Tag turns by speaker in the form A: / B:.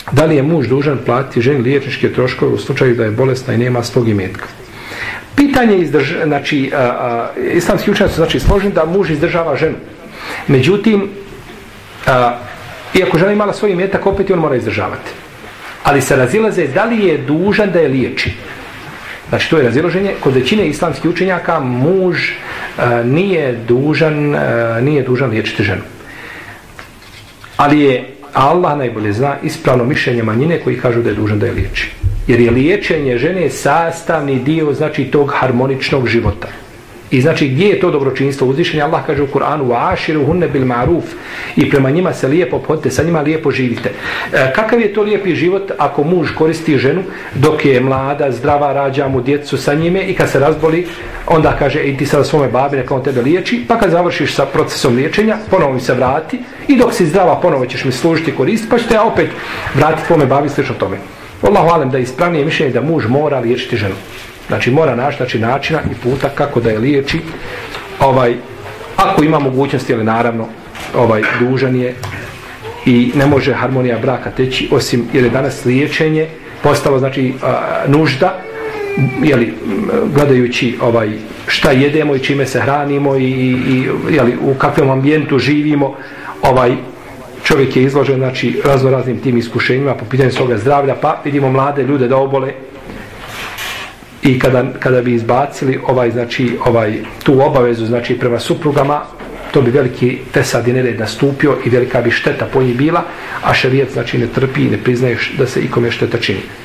A: Da li je muž dužan platiti ženi liječničke troškove u slučaju da je bolesna i nema svog imetka? Pitanje znači, islamski učenjaci su znači složeni da muž izdržava ženu. Međutim, iako žena imala svoj imetak, opet on mora izdržavati. Ali se razilaze da li je dužan da je liječi. Znači, to je razilaženje. Kod većine islamskih učenjaka muž nije dužan liječiti ženu. Ali je Allah najbolje zna ispravno mišljenje manjine koji kažu da je dužan da je liječi. Jer je liječenje žene sastavni dio, znači, tog harmoničnog života. I znači, gdje je to dobročinstvo? Uzvišenje Allah kaže u Kur'anu: "Wa'ashiruhunna bil ma'ruf", i prema njima se lijepo ophodite, sa njima lijepo živite. Kakav je to lijepi život ako muž koristi ženu dok je mlada, zdrava, rađa mu djecu sa njime, i kad se razboli, onda kaže: "I ti sada svome babi, neka on tebe liječi", pa kad završiš sa procesom liječenja, ponovo mi se vrati, i dok si zdrava, ponovo ćeš mi služiti, koristiti, pa ćete ja opet vratiti tvome babi, slično tome. Allahu alem da je ispravnije mišljenje da muž mora liječiti ženu. Znači, mora naći načina i puta kako da je liječi. Ako ima mogućnosti, ali naravno dužan je, i ne može harmonija braka teći, osim jer je danas liječenje postalo, znači, nužda, jeli, gledajući šta jedemo i čime se hranimo i jeli, u kakvom ambijentu živimo, čovjek je izložen, znači, raznoraznim tim iskušenjima po pitanju svoga zdravlja, pa vidimo mlade ljude da obole, i kada bi izbacili tu obavezu, znači, prema suprugama, to bi veliki fesad i nered nastupio i velika bi šteta po njih bila, a šerijat, znači, ne trpi i ne priznaje da se ikome šteta čini.